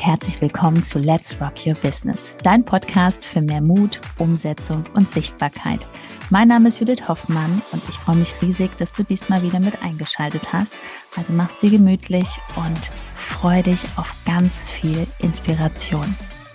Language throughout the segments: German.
herzlich willkommen zu Let's Rock Your Business, dein Podcast für mehr Mut, Umsetzung und Sichtbarkeit. Mein Name ist Judith Hoffmann und ich freue mich riesig, dass du diesmal wieder mit eingeschaltet hast. Also mach's dir gemütlich und freu dich auf ganz viel Inspiration.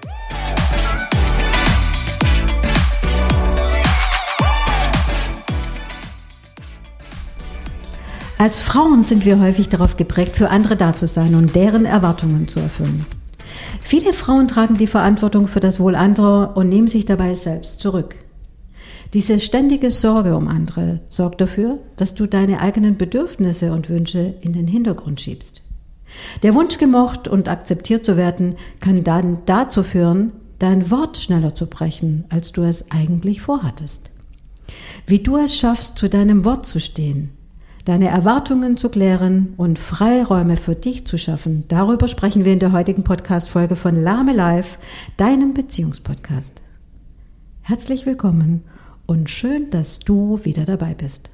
Als Frauen sind wir häufig darauf geprägt, für andere da zu sein und deren Erwartungen zu erfüllen. Viele Frauen tragen die Verantwortung für das Wohl anderer und nehmen sich dabei selbst zurück. Diese ständige Sorge um andere sorgt dafür, dass du deine eigenen Bedürfnisse und Wünsche in den Hintergrund schiebst. Der Wunsch, gemocht und akzeptiert zu werden, kann dann dazu führen, dein Wort schneller zu brechen, als du es eigentlich vorhattest. Wie du es schaffst, zu deinem Wort zu stehen, deine Erwartungen zu klären und Freiräume für dich zu schaffen, darüber sprechen wir in der heutigen Podcast-Folge von Lahme Live, deinem Beziehungspodcast. Herzlich willkommen und schön, dass du wieder dabei bist.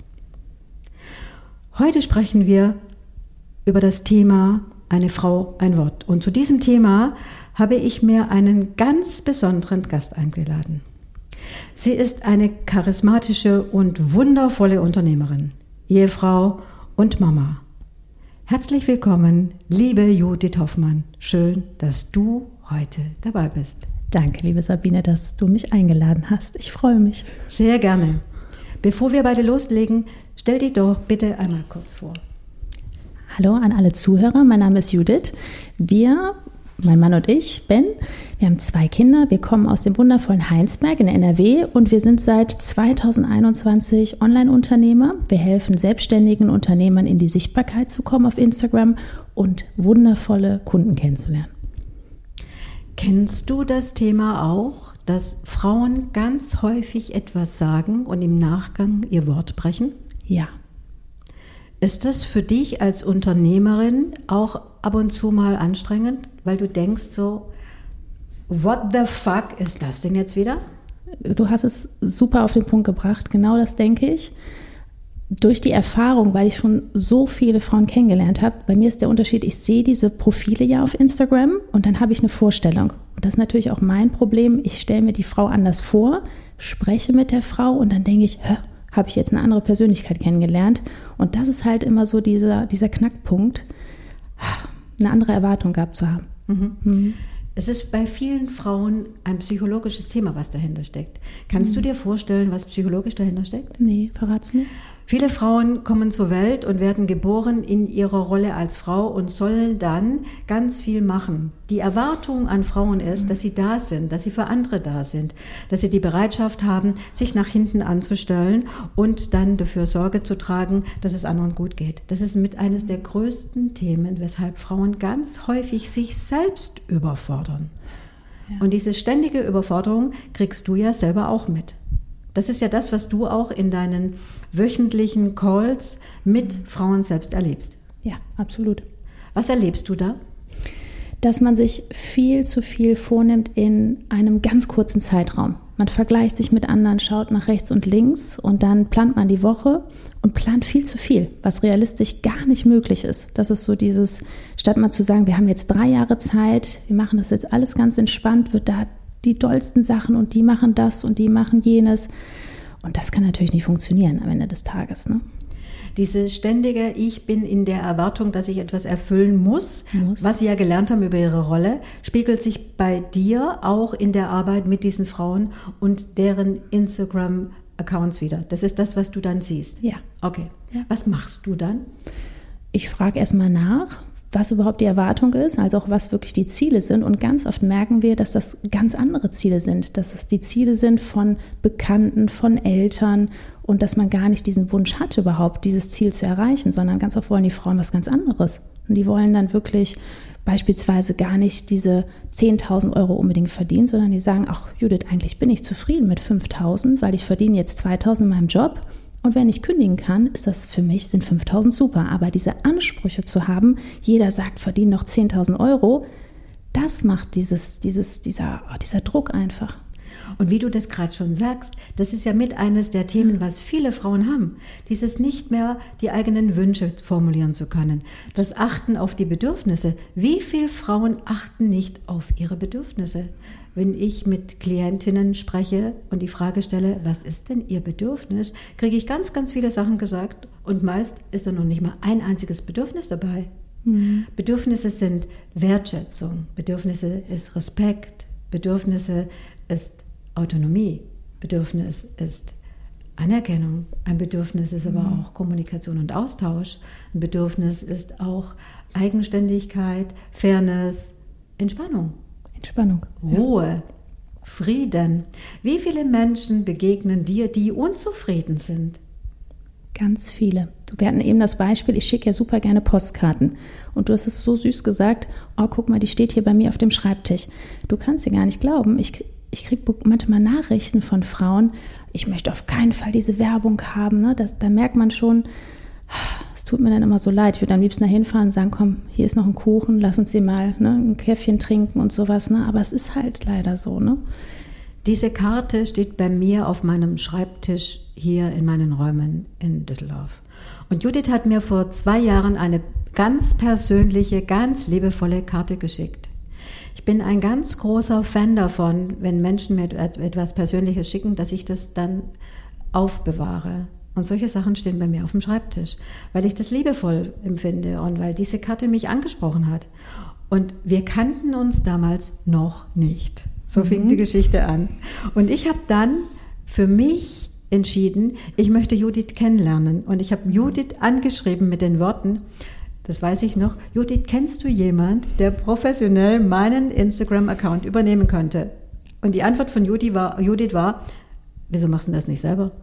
Heute sprechen wir über das Thema Eine Frau, ein Wort. Und zu diesem Thema habe ich mir einen ganz besonderen Gast eingeladen. Sie ist eine charismatische und wundervolle Unternehmerin, Ehefrau und Mama. Herzlich willkommen, liebe Judith Hoffmann. Schön, dass du heute dabei bist. Danke, liebe Sabine, dass du mich eingeladen hast. Ich freue mich. Sehr gerne. Bevor wir beide loslegen, stell dich doch bitte einmal kurz vor. Hallo an alle Zuhörer, mein Name ist Judith. Mein Mann und ich, Ben, wir haben 2 Kinder. Wir kommen aus dem wundervollen Heinsberg in NRW und wir sind seit 2021 Online-Unternehmer. Wir helfen selbstständigen Unternehmern in die Sichtbarkeit zu kommen auf Instagram und wundervolle Kunden kennenzulernen. Kennst du das Thema auch, dass Frauen ganz häufig etwas sagen und im Nachgang ihr Wort brechen? Ja. Ist das für dich als Unternehmerin auch ab und zu mal anstrengend, weil du denkst so, what the fuck ist das denn jetzt wieder? Du hast es super auf den Punkt gebracht, genau das denke ich. Durch die Erfahrung, weil ich schon so viele Frauen kennengelernt habe, bei mir ist der Unterschied, ich sehe diese Profile ja auf Instagram und dann habe ich eine Vorstellung. Und das ist natürlich auch mein Problem, ich stelle mir die Frau anders vor, spreche mit der Frau und dann denke ich, habe ich jetzt eine andere Persönlichkeit kennengelernt. Und das ist halt immer so dieser Knackpunkt, eine andere Erwartung gehabt zu haben. Mhm. Es ist bei vielen Frauen ein psychologisches Thema, was dahinter steckt. Kannst du dir vorstellen, was psychologisch dahinter steckt? Nee, verrat's mir. Viele Frauen kommen zur Welt und werden geboren in ihrer Rolle als Frau und sollen dann ganz viel machen. Die Erwartung an Frauen ist, dass sie da sind, dass sie für andere da sind, dass sie die Bereitschaft haben, sich nach hinten anzustellen und dann dafür Sorge zu tragen, dass es anderen gut geht. Das ist mit eines der größten Themen, weshalb Frauen ganz häufig sich selbst überfordern. Ja. Und diese ständige Überforderung kriegst du ja selber auch mit. Das ist ja das, was du auch in deinen wöchentlichen Calls mit Frauen selbst erlebst. Ja, absolut. Was erlebst du da? Dass man sich viel zu viel vornimmt in einem ganz kurzen Zeitraum. Man vergleicht sich mit anderen, schaut nach rechts und links und dann plant man die Woche und plant viel zu viel, was realistisch gar nicht möglich ist. Das ist so dieses, statt mal zu sagen, wir haben jetzt 3 Jahre Zeit, wir machen das jetzt alles ganz entspannt, wird da die dollsten Sachen und die machen das und die machen jenes. Und das kann natürlich nicht funktionieren am Ende des Tages, ne? Diese ständige, ich bin in der Erwartung, dass ich etwas erfüllen muss, was Sie ja gelernt haben über Ihre Rolle, spiegelt sich bei dir auch in der Arbeit mit diesen Frauen und deren Instagram-Accounts wieder. Das ist das, was du dann siehst? Ja. Okay. Ja. Was machst du dann? Ich frage erstmal nach, was überhaupt die Erwartung ist, also auch was wirklich die Ziele sind. Und ganz oft merken wir, dass das ganz andere Ziele sind, dass es die Ziele sind von Bekannten, von Eltern und dass man gar nicht diesen Wunsch hat, überhaupt dieses Ziel zu erreichen, sondern ganz oft wollen die Frauen was ganz anderes. Und die wollen dann wirklich beispielsweise gar nicht diese 10.000 Euro unbedingt verdienen, sondern die sagen, ach Judith, eigentlich bin ich zufrieden mit 5.000, weil ich verdiene jetzt 2.000 in meinem Job. Und wenn ich kündigen kann, ist das für mich, sind 5.000 super. Aber diese Ansprüche zu haben, jeder sagt, verdiene noch 10.000 Euro, das macht dieser Druck einfach. Und wie du das gerade schon sagst, das ist ja mit eines der Themen, was viele Frauen haben. Dieses nicht mehr die eigenen Wünsche formulieren zu können. Das Achten auf die Bedürfnisse. Wie viele Frauen achten nicht auf ihre Bedürfnisse? Wenn ich mit Klientinnen spreche und die Frage stelle, was ist denn ihr Bedürfnis, kriege ich ganz, ganz viele Sachen gesagt und meist ist da noch nicht mal ein einziges Bedürfnis dabei. Bedürfnisse sind Wertschätzung, Bedürfnisse ist Respekt, Bedürfnisse ist Autonomie, Bedürfnis ist Anerkennung, ein Bedürfnis ist aber auch Kommunikation und Austausch, ein Bedürfnis ist auch Eigenständigkeit, Fairness, Entspannung, Ruhe, Frieden. Wie viele Menschen begegnen dir, die unzufrieden sind? Ganz viele. Wir hatten eben das Beispiel, ich schicke ja super gerne Postkarten. Und du hast es so süß gesagt, oh, guck mal, die steht hier bei mir auf dem Schreibtisch. Du kannst dir gar nicht glauben, ich kriege manchmal Nachrichten von Frauen, ich möchte auf keinen Fall diese Werbung haben. Ne? Da merkt man schon, es tut mir dann immer so leid. Ich würde am liebsten da hinfahren und sagen, komm, hier ist noch ein Kuchen, lass uns hier mal ein Käffchen trinken und sowas. Ne? Aber es ist halt leider so, ne? Diese Karte steht bei mir auf meinem Schreibtisch hier in meinen Räumen in Düsseldorf. Und Judith hat mir vor 2 Jahren eine ganz persönliche, ganz liebevolle Karte geschickt. Ich bin ein ganz großer Fan davon, wenn Menschen mir etwas Persönliches schicken, dass ich das dann aufbewahre. Und solche Sachen stehen bei mir auf dem Schreibtisch, weil ich das liebevoll empfinde und weil diese Karte mich angesprochen hat. Und wir kannten uns damals noch nicht. So fing die Geschichte an. Und ich habe dann für mich entschieden, ich möchte Judith kennenlernen. Und ich habe Judith angeschrieben mit den Worten, das weiß ich noch, Judith, kennst du jemand, der professionell meinen Instagram-Account übernehmen könnte? Und die Antwort von Judith war, wieso machst du das nicht selber?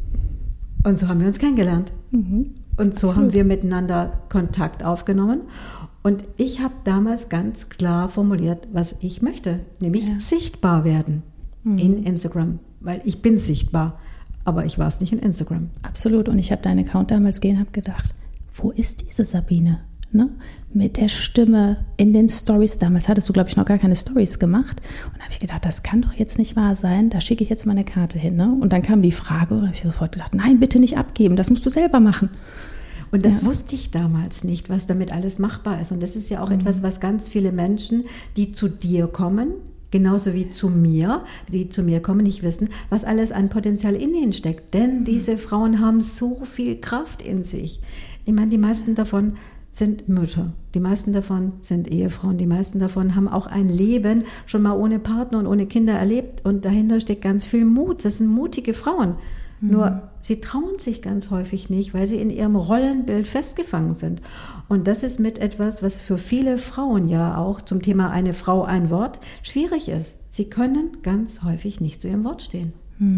Und so haben wir uns kennengelernt. Und so haben wir miteinander Kontakt aufgenommen. Und ich habe damals ganz klar formuliert, was ich möchte, nämlich sichtbar werden in Instagram, weil ich bin sichtbar, aber ich war es nicht in Instagram. Absolut. Und ich habe deinen Account damals gesehen, habe gedacht, wo ist diese Sabine? Ne? Mit der Stimme in den Stories. Damals hattest du, glaube ich, noch gar keine Stories gemacht. Und da habe ich gedacht, das kann doch jetzt nicht wahr sein. Da schicke ich jetzt mal eine Karte hin. Ne? Und dann kam die Frage und da habe ich sofort gedacht, nein, bitte nicht abgeben, das musst du selber machen. Und das wusste ich damals nicht, was damit alles machbar ist. Und das ist ja auch etwas, was ganz viele Menschen, die zu dir kommen, genauso wie zu mir, die zu mir kommen, nicht wissen, was alles an Potenzial in ihnen steckt. Denn diese Frauen haben so viel Kraft in sich. Ich meine, die meisten davon sind Mütter, die meisten davon sind Ehefrauen, die meisten davon haben auch ein Leben schon mal ohne Partner und ohne Kinder erlebt. Und dahinter steckt ganz viel Mut. Das sind mutige Frauen. Nur sie trauen sich ganz häufig nicht, weil sie in ihrem Rollenbild festgefangen sind. Und das ist mit etwas, was für viele Frauen ja auch zum Thema eine Frau, ein Wort schwierig ist. Sie können ganz häufig nicht zu ihrem Wort stehen.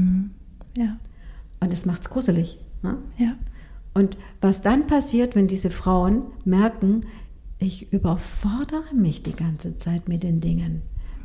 Ja. Und das macht's gruselig. Ne? Ja. Und was dann passiert, wenn diese Frauen merken, ich überfordere mich die ganze Zeit mit den Dingen.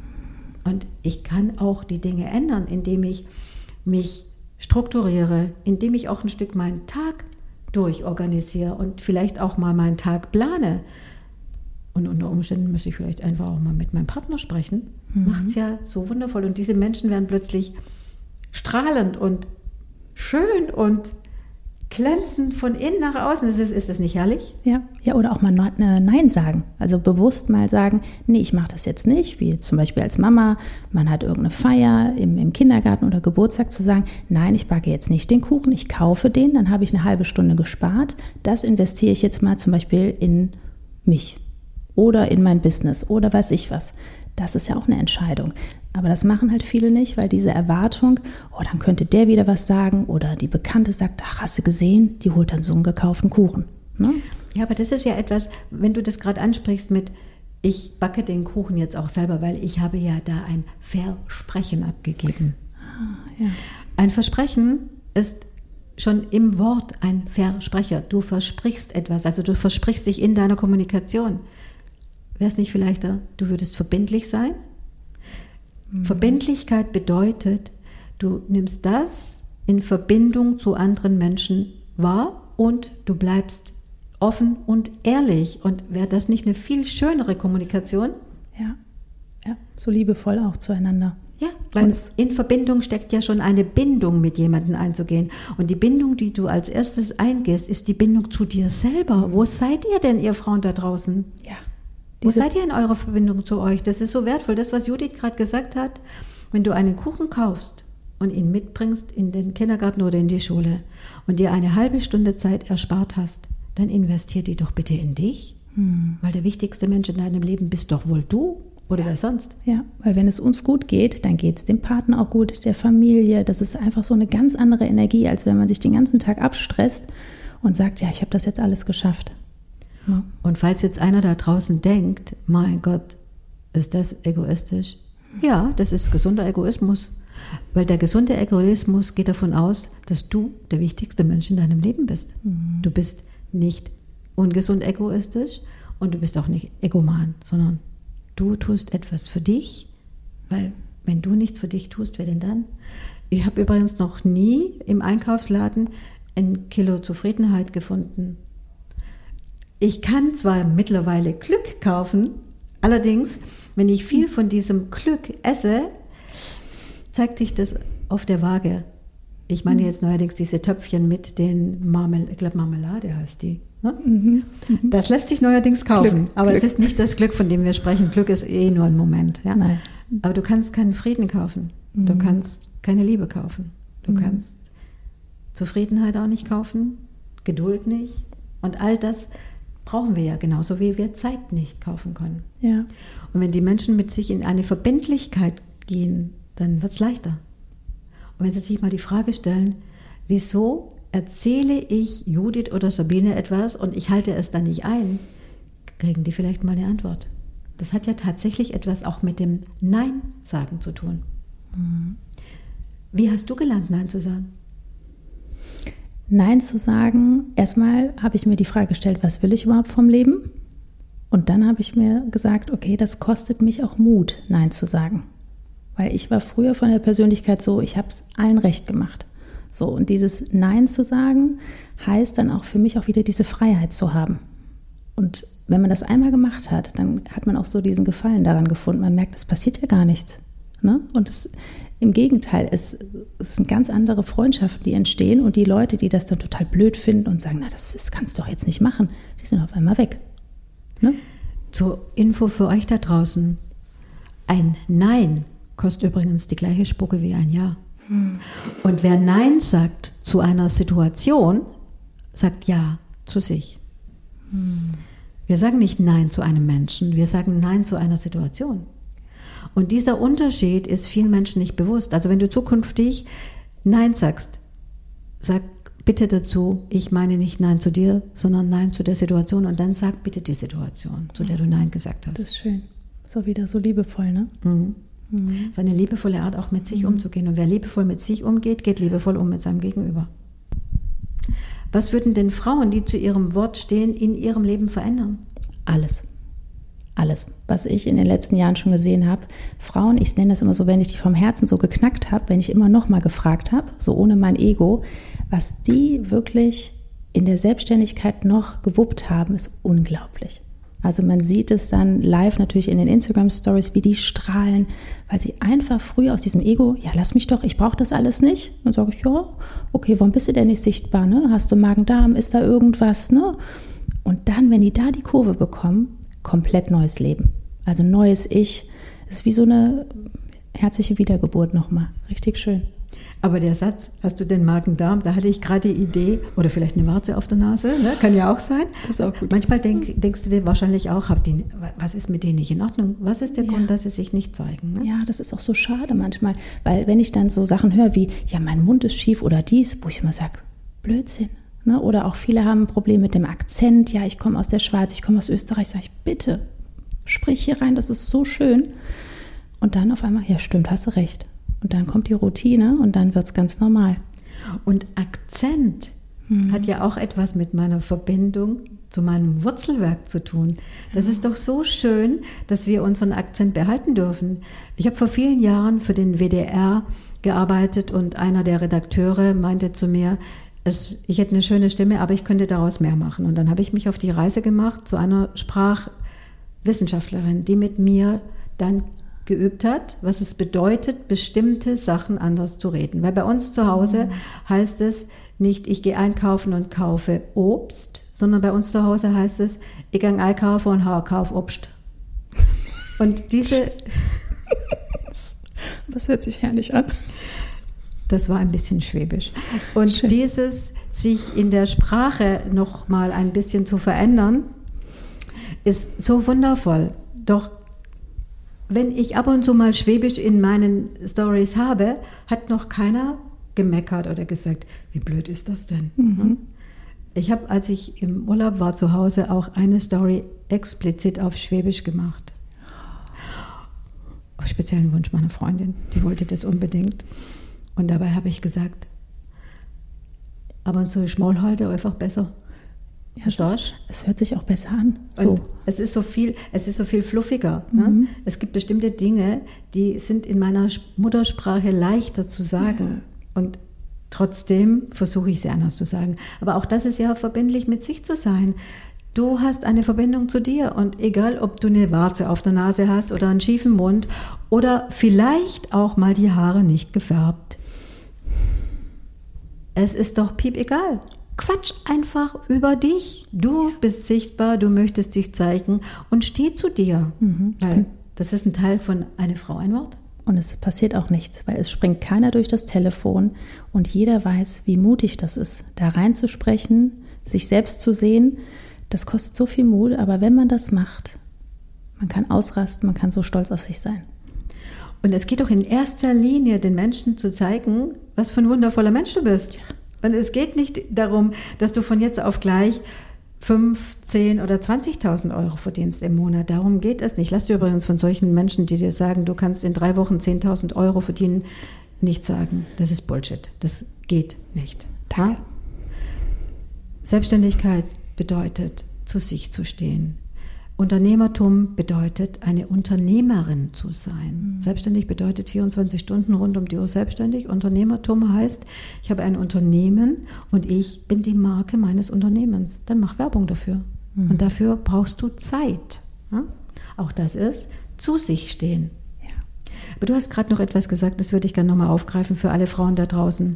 Und ich kann auch die Dinge ändern, indem ich mich strukturiere, indem ich auch ein Stück meinen Tag durchorganisiere und vielleicht auch mal meinen Tag plane. Und unter Umständen muss ich vielleicht einfach auch mal mit meinem Partner sprechen. Macht es ja so wundervoll. Und diese Menschen werden plötzlich strahlend und schön und glänzend von innen nach außen. Ist das nicht herrlich? Ja, oder auch mal Nein sagen. Also bewusst mal sagen, nee, ich mache das jetzt nicht. Wie zum Beispiel als Mama, man hat irgendeine Feier im Kindergarten oder Geburtstag, zu sagen, nein, ich backe jetzt nicht den Kuchen, ich kaufe den, dann habe ich eine halbe Stunde gespart. Das investiere ich jetzt mal zum Beispiel in mich oder in mein Business oder weiß ich was. Das ist ja auch eine Entscheidung. Aber das machen halt viele nicht, weil diese Erwartung, oh, dann könnte der wieder was sagen oder die Bekannte sagt, ach, hast du gesehen, die holt dann so einen gekauften Kuchen. Ne? Ja, aber das ist ja etwas, wenn du das gerade ansprichst mit, ich backe den Kuchen jetzt auch selber, weil ich habe ja da ein Versprechen abgegeben. Ja. Ein Versprechen ist schon im Wort ein Versprecher. Du versprichst etwas, also du versprichst dich in deiner Kommunikation. Wäre es nicht vielleicht, du würdest verbindlich sein? Verbindlichkeit bedeutet, du nimmst das in Verbindung zu anderen Menschen wahr und du bleibst offen und ehrlich. Und wäre das nicht eine viel schönere Kommunikation? Ja, so liebevoll auch zueinander. Ja, weil in Verbindung steckt ja schon eine Bindung mit jemandem einzugehen. Und die Bindung, die du als erstes eingehst, ist die Bindung zu dir selber. Wo seid ihr denn, ihr Frauen da draußen? Ja. Wo seid ihr in eurer Verbindung zu euch? Das ist so wertvoll. Das, was Judith gerade gesagt hat, wenn du einen Kuchen kaufst und ihn mitbringst in den Kindergarten oder in die Schule und dir eine halbe Stunde Zeit erspart hast, dann investier die doch bitte in dich. Weil der wichtigste Mensch in deinem Leben bist doch wohl du. Oder wer sonst? Ja, weil wenn es uns gut geht, dann geht es dem Partner auch gut, der Familie. Das ist einfach so eine ganz andere Energie, als wenn man sich den ganzen Tag abstresst und sagt, ja, ich habe das jetzt alles geschafft. Ja. Und falls jetzt einer da draußen denkt, mein Gott, ist das egoistisch? Ja, das ist gesunder Egoismus. Weil der gesunde Egoismus geht davon aus, dass du der wichtigste Mensch in deinem Leben bist. Du bist nicht ungesund egoistisch und du bist auch nicht egoman, sondern du tust etwas für dich, weil wenn du nichts für dich tust, wer denn dann? Ich habe übrigens noch nie im Einkaufsladen ein Kilo Zufriedenheit gefunden. Ich kann zwar mittlerweile Glück kaufen, allerdings, wenn ich viel von diesem Glück esse, zeigt sich das auf der Waage. Ich meine jetzt neuerdings diese Töpfchen mit den Marmelade heißt die. Ne? Das lässt sich neuerdings kaufen, aber es ist nicht das Glück, von dem wir sprechen. Glück ist eh nur ein Moment. Ja? Nein. Aber du kannst keinen Frieden kaufen. Du kannst keine Liebe kaufen. Du kannst Zufriedenheit auch nicht kaufen, Geduld nicht. Und all das brauchen wir ja genauso, wie wir Zeit nicht kaufen können. Ja. Und wenn die Menschen mit sich in eine Verbindlichkeit gehen, dann wird es leichter. Und wenn sie sich mal die Frage stellen, wieso erzähle ich Judith oder Sabine etwas und ich halte es dann nicht ein, kriegen die vielleicht mal eine Antwort. Das hat ja tatsächlich etwas auch mit dem Nein-Sagen zu tun. Wie hast du gelernt, Nein zu sagen? Nein zu sagen, erstmal habe ich mir die Frage gestellt, was will ich überhaupt vom Leben? Und dann habe ich mir gesagt, okay, das kostet mich auch Mut, Nein zu sagen. Weil ich war früher von der Persönlichkeit so, ich habe es allen recht gemacht. So, und dieses Nein zu sagen, heißt dann auch für mich auch wieder diese Freiheit zu haben. Und wenn man das einmal gemacht hat, dann hat man auch so diesen Gefallen daran gefunden. Man merkt, es passiert ja gar nichts. Ne? Und im Gegenteil, es sind ganz andere Freundschaften, die entstehen. Und die Leute, die das dann total blöd finden und sagen, na, das kannst du doch jetzt nicht machen, die sind auf einmal weg. Ne? Zur Info für euch da draußen. Ein Nein kostet übrigens die gleiche Spucke wie ein Ja. Und wer Nein sagt zu einer Situation, sagt Ja zu sich. Wir sagen nicht Nein zu einem Menschen, wir sagen Nein zu einer Situation. Und dieser Unterschied ist vielen Menschen nicht bewusst. Also wenn du zukünftig Nein sagst, sag bitte dazu, ich meine nicht Nein zu dir, sondern Nein zu der Situation. Und dann sag bitte die Situation, zu der du Nein gesagt hast. Das ist schön. Ist auch wieder so liebevoll, ne? Das ist eine liebevolle Art, auch mit sich umzugehen. Und wer liebevoll mit sich umgeht, geht liebevoll um mit seinem Gegenüber. Was würden denn Frauen, die zu ihrem Wort stehen, in ihrem Leben verändern? Alles. Alles. Was ich in den letzten Jahren schon gesehen habe. Frauen, ich nenne das immer so, wenn ich die vom Herzen so geknackt habe, wenn ich immer noch mal gefragt habe, so ohne mein Ego, was die wirklich in der Selbstständigkeit noch gewuppt haben, ist unglaublich. Also man sieht es dann live natürlich in den Instagram-Stories, wie die strahlen, weil sie einfach früher aus diesem Ego, ja lass mich doch, ich brauche das alles nicht. Dann sage ich, ja, okay, warum bist du denn nicht sichtbar? Ne? Hast du Magen-Darm, ist da irgendwas? Ne? Und dann, wenn die da die Kurve bekommen, komplett neues Leben. Also neues Ich. Es ist wie so eine herzliche Wiedergeburt nochmal. Richtig schön. Aber der Satz, hast du den Magen-Darm, da hatte ich gerade die Idee, oder vielleicht eine Warze auf der Nase, ne? Kann ja auch sein. Das ist auch gut. Manchmal denkst du dir wahrscheinlich auch, was ist mit denen nicht in Ordnung? Was ist der Grund, dass sie sich nicht zeigen? Ne? Ja, das ist auch so schade manchmal, weil wenn ich dann so Sachen höre wie, ja, mein Mund ist schief oder dies, wo ich immer sage, Blödsinn. Ne? Oder auch viele haben ein Problem mit dem Akzent, ja, ich komme aus der Schweiz, ich komme aus Österreich, sage ich, bitte, sprich hier rein, das ist so schön. Und dann auf einmal, ja stimmt, hast du recht. Und dann kommt die Routine und dann wird es ganz normal. Und Akzent hat ja auch etwas mit meiner Verbindung zu meinem Wurzelwerk zu tun. Das ist doch so schön, dass wir unseren Akzent behalten dürfen. Ich habe vor vielen Jahren für den WDR gearbeitet und einer der Redakteure meinte zu mir, ich hätte eine schöne Stimme, aber ich könnte daraus mehr machen. Und dann habe ich mich auf die Reise gemacht zu einer Sprachwissenschaftlerin, die mit mir dann geübt hat, was es bedeutet, bestimmte Sachen anders zu reden. Weil bei uns zu Hause heißt es nicht, ich gehe einkaufen und kaufe Obst, sondern bei uns zu Hause heißt es, ich gehe einkaufen und kaufe Obst. Und diese... Das hört sich herrlich an. Das war ein bisschen schwäbisch. Und schön. Dieses sich in der Sprache noch mal ein bisschen zu verändern, ist so wundervoll. Doch wenn ich ab und zu mal Schwäbisch in meinen Stories habe, hat noch keiner gemeckert oder gesagt, wie blöd ist das denn? Mhm. Ich habe, als ich im Urlaub war zu Hause, auch eine Story explizit auf Schwäbisch gemacht. Auf speziellen Wunsch meiner Freundin, die wollte das unbedingt. Und dabei habe ich gesagt, ab und zu Schmollhalter einfach besser. Ja, es hört sich auch besser an. So. Es ist so viel fluffiger. Ne? Es gibt bestimmte Dinge, die sind in meiner Muttersprache leichter zu sagen. Ja. Und trotzdem versuche ich sie anders zu sagen. Aber auch das ist ja verbindlich mit sich zu sein. Du hast eine Verbindung zu dir und egal, ob du eine Warze auf der Nase hast oder einen schiefen Mund oder vielleicht auch mal die Haare nicht gefärbt. Es ist doch piep egal. Quatsch einfach über dich. Du bist sichtbar, du möchtest dich zeigen und steh zu dir. Weil das ist ein Teil von eine Frau, ein Wort. Und es passiert auch nichts, weil es springt keiner durch das Telefon und jeder weiß, wie mutig das ist, da reinzusprechen, sich selbst zu sehen. Das kostet so viel Mut, aber wenn man das macht, man kann ausrasten, man kann so stolz auf sich sein. Und es geht doch in erster Linie, den Menschen zu zeigen, was für ein wundervoller Mensch du bist. Ja. Und es geht nicht darum, dass du von jetzt auf gleich 5, 10 oder 20.000 Euro verdienst im Monat. Darum geht es nicht. Lass dir übrigens von solchen Menschen, die dir sagen, du kannst in 3 Wochen 10.000 Euro verdienen, nicht sagen. Das ist Bullshit. Das geht nicht. Danke. Ja? Selbstständigkeit bedeutet, zu sich zu stehen. Unternehmertum bedeutet, eine Unternehmerin zu sein. Selbstständig bedeutet 24 Stunden rund um die Uhr selbstständig. Unternehmertum heißt, ich habe ein Unternehmen und ich bin die Marke meines Unternehmens. Dann mach Werbung dafür. Und dafür brauchst du Zeit. Ja? Auch das ist zu sich stehen. Ja. Aber du hast gerade noch etwas gesagt, das würde ich gerne nochmal aufgreifen für alle Frauen da draußen.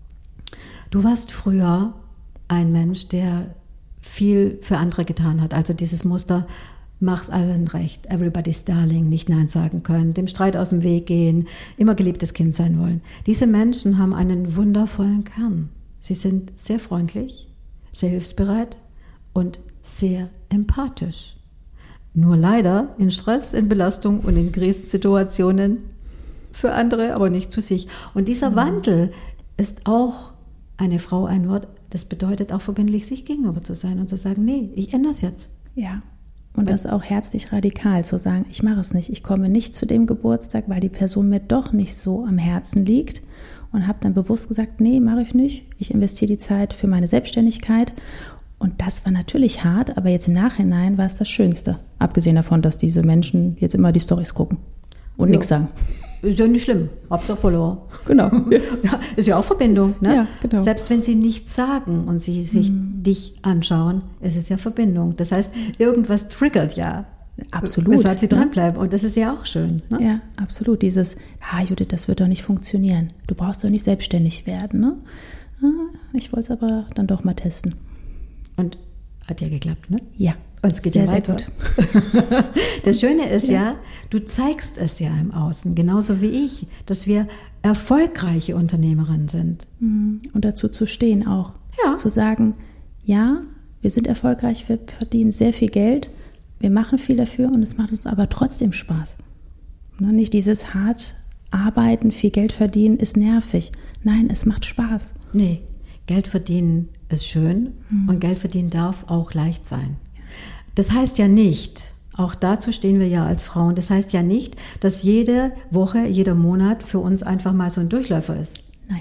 Du warst früher ein Mensch, der viel für andere getan hat. Also dieses Muster, mach's allen recht, everybody's darling, nicht Nein sagen können, dem Streit aus dem Weg gehen, immer geliebtes Kind sein wollen. Diese Menschen haben einen wundervollen Kern. Sie sind sehr freundlich, sehr hilfsbereit und sehr empathisch. Nur leider in Stress, in Belastung und in Krisensituationen für andere, aber nicht zu sich. Und dieser Wandel ist auch eine Frau, ein Wort. Das bedeutet auch verbindlich, sich gegenüber zu sein und zu sagen, nee, ich ändere es jetzt. Ja, und das auch herzlich radikal zu sagen, ich mache es nicht. Ich komme nicht zu dem Geburtstag, weil die Person mir doch nicht so am Herzen liegt und habe dann bewusst gesagt, nee, mache ich nicht. Ich investiere die Zeit für meine Selbstständigkeit. Und das war natürlich hart, aber jetzt im Nachhinein war es das Schönste. Abgesehen davon, dass diese Menschen jetzt immer die Storys gucken und nichts sagen. Ist ja nicht schlimm, Hauptsache Follower. Genau. Ja, ist ja auch Verbindung. Ne? Ja, genau. Selbst wenn sie nichts sagen und sie sich dich anschauen, ist es ja Verbindung. Das heißt, irgendwas triggert ja. Absolut. Weshalb sie dranbleiben. Und das ist ja auch schön. Ne? Ja, absolut. Dieses, Judith, das wird doch nicht funktionieren. Du brauchst doch nicht selbstständig werden. Ne? Ich wollte es aber dann doch mal testen. Und hat ja geklappt, ne? Ja. Und es geht sehr, ja weiter. Sehr gut. Das Schöne ist ja, du zeigst es ja im Außen, genauso wie ich, dass wir erfolgreiche Unternehmerinnen sind. Und dazu zu stehen auch. Ja. Zu sagen, ja, wir sind erfolgreich, wir verdienen sehr viel Geld, wir machen viel dafür und es macht uns aber trotzdem Spaß. Nicht dieses hart arbeiten, viel Geld verdienen ist nervig. Nein, es macht Spaß. Nee, Geld verdienen ist schön und Geld verdienen darf auch leicht sein. Das heißt ja nicht, auch dazu stehen wir ja als Frauen, das heißt ja nicht, dass jede Woche, jeder Monat für uns einfach mal so ein Durchläufer ist. Nein.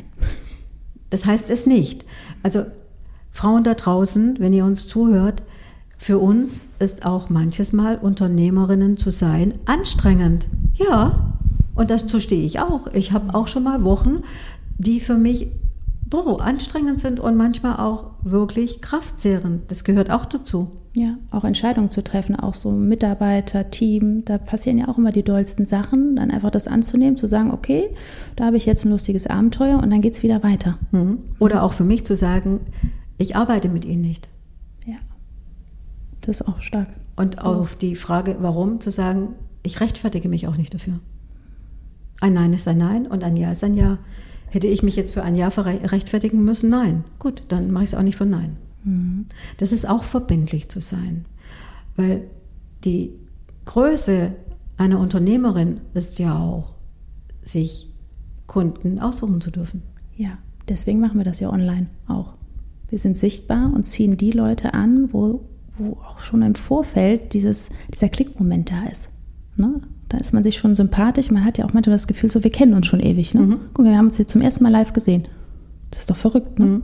Das heißt es nicht. Also Frauen da draußen, wenn ihr uns zuhört, für uns ist auch manches Mal Unternehmerinnen zu sein anstrengend. Ja, und dazu stehe ich auch. Ich habe auch schon mal Wochen, die für mich anstrengend sind und manchmal auch wirklich kraftzehrend. Das gehört auch dazu. Ja, auch Entscheidungen zu treffen, auch so Mitarbeiter, Team, da passieren ja auch immer die dollsten Sachen, dann einfach das anzunehmen, zu sagen, okay, da habe ich jetzt ein lustiges Abenteuer und dann geht es wieder weiter. Oder auch für mich zu sagen, ich arbeite mit Ihnen nicht. Ja, das ist auch stark. Und auf die Frage, warum, zu sagen, ich rechtfertige mich auch nicht dafür. Ein Nein ist ein Nein und ein Ja ist ein Ja. Hätte ich mich jetzt für ein Ja rechtfertigen müssen? Nein. Gut, dann mache ich es auch nicht für Nein. Das ist auch verbindlich zu sein, weil die Größe einer Unternehmerin ist ja auch, sich Kunden aussuchen zu dürfen. Ja, deswegen machen wir das ja online auch. Wir sind sichtbar und ziehen die Leute an, wo auch schon im Vorfeld dieser Klickmoment da ist. Ne? Da ist man sich schon sympathisch, man hat ja auch manchmal das Gefühl, so wir kennen uns schon ewig. Ne? Guck mal, wir haben uns jetzt zum ersten Mal live gesehen. Das ist doch verrückt, ne?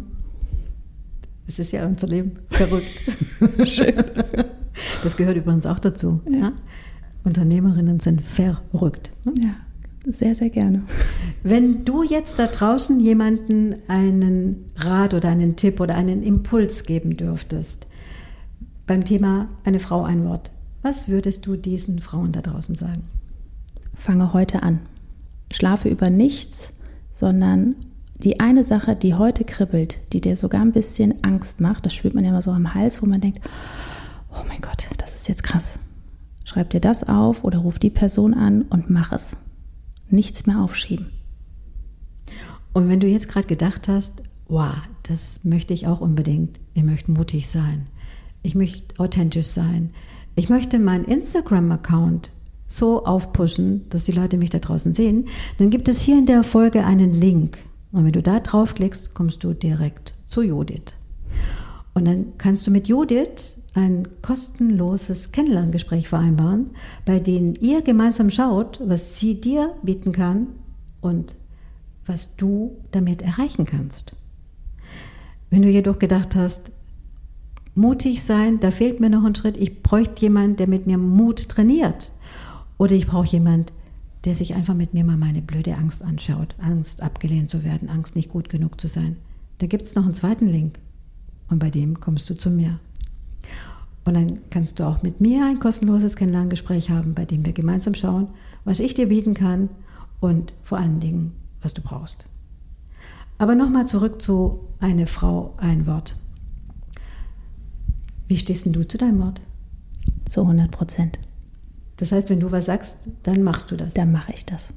Es ist ja unser Leben verrückt. Schön. Das gehört übrigens auch dazu. Ja. Ja? Unternehmerinnen sind verrückt. Ne? Ja, sehr, sehr gerne. Wenn du jetzt da draußen jemanden einen Rat oder einen Tipp oder einen Impuls geben dürftest, beim Thema eine Frau, ein Wort, was würdest du diesen Frauen da draußen sagen? Fange heute an. Schlafe über nichts, sondern die eine Sache, die heute kribbelt, die dir sogar ein bisschen Angst macht, das spürt man ja immer so am Hals, wo man denkt, oh mein Gott, das ist jetzt krass. Schreib dir das auf oder ruf die Person an und mach es. Nichts mehr aufschieben. Und wenn du jetzt gerade gedacht hast, wow, das möchte ich auch unbedingt, ich möchte mutig sein, ich möchte authentisch sein, ich möchte meinen Instagram-Account so aufpushen, dass die Leute mich da draußen sehen, dann gibt es hier in der Folge einen Link. Und wenn du da draufklickst, kommst du direkt zu Judith. Und dann kannst du mit Judith ein kostenloses Kennenlerngespräch vereinbaren, bei dem ihr gemeinsam schaut, was sie dir bieten kann und was du damit erreichen kannst. Wenn du jedoch gedacht hast, mutig sein, da fehlt mir noch ein Schritt, ich bräuchte jemanden, der mit mir Mut trainiert. Oder ich brauche jemanden, der sich einfach mit mir mal meine blöde Angst anschaut. Angst, abgelehnt zu werden, Angst, nicht gut genug zu sein. Da gibt es noch einen zweiten Link und bei dem kommst du zu mir. Und dann kannst du auch mit mir ein kostenloses Kennenlerngespräch haben, bei dem wir gemeinsam schauen, was ich dir bieten kann und vor allen Dingen, was du brauchst. Aber nochmal zurück zu eine Frau, ein Wort. Wie stehst denn du zu deinem Wort? Zu 100%. Das heißt, wenn du was sagst, dann machst du das. Dann mache ich das.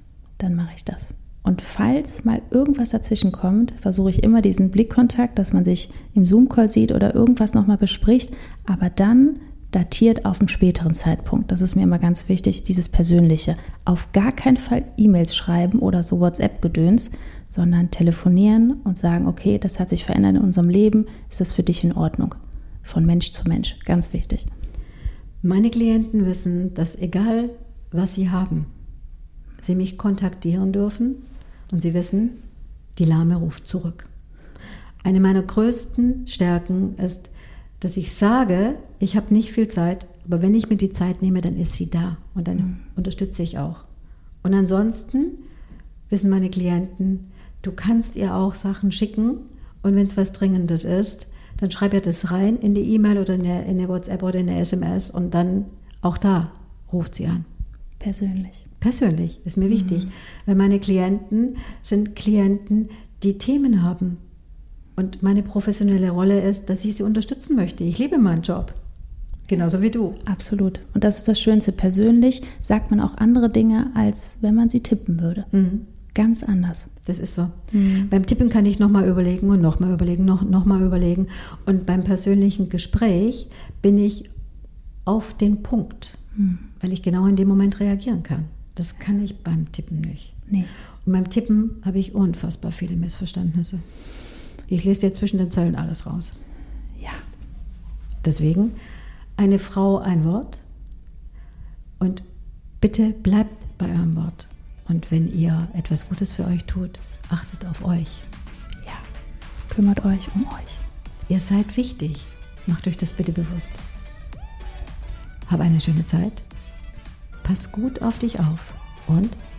Und falls mal irgendwas dazwischen kommt, versuche ich immer diesen Blickkontakt, dass man sich im Zoom-Call sieht oder irgendwas nochmal bespricht, aber dann datiert auf einen späteren Zeitpunkt. Das ist mir immer ganz wichtig, dieses Persönliche. Auf gar keinen Fall E-Mails schreiben oder so WhatsApp-Gedöns, sondern telefonieren und sagen, okay, das hat sich verändert in unserem Leben, ist das für dich in Ordnung? Von Mensch zu Mensch, ganz wichtig. Meine Klienten wissen, dass egal was sie haben, sie mich kontaktieren dürfen und sie wissen, die Lahme ruft zurück. Eine meiner größten Stärken ist, dass ich sage, ich habe nicht viel Zeit, aber wenn ich mir die Zeit nehme, dann ist sie da und dann unterstütze ich auch. Und ansonsten wissen meine Klienten, du kannst ihr auch Sachen schicken und wenn es was Dringendes ist, dann schreib ihr das rein in die E-Mail oder in eine WhatsApp oder in eine SMS und dann auch da ruft sie an. Persönlich ist mir wichtig, weil meine Klienten sind Klienten, die Themen haben. Und meine professionelle Rolle ist, dass ich sie unterstützen möchte. Ich liebe meinen Job, genauso wie du. Absolut. Und das ist das Schönste. Persönlich sagt man auch andere Dinge, als wenn man sie tippen würde. Ganz anders. Das ist so. Beim Tippen kann ich nochmal überlegen und nochmal überlegen, nochmal überlegen. Und beim persönlichen Gespräch bin ich auf den Punkt, weil ich genau in dem Moment reagieren kann. Das kann ich beim Tippen nicht. Nee. Und beim Tippen habe ich unfassbar viele Missverständnisse. Ich lese dir zwischen den Zeilen alles raus. Ja. Deswegen, eine Frau, ein Wort. Und bitte bleibt bei eurem Wort. Und wenn ihr etwas Gutes für euch tut, achtet auf euch. Ja, kümmert euch um euch. Ihr seid wichtig. Macht euch das bitte bewusst. Hab eine schöne Zeit. Pass gut auf dich auf und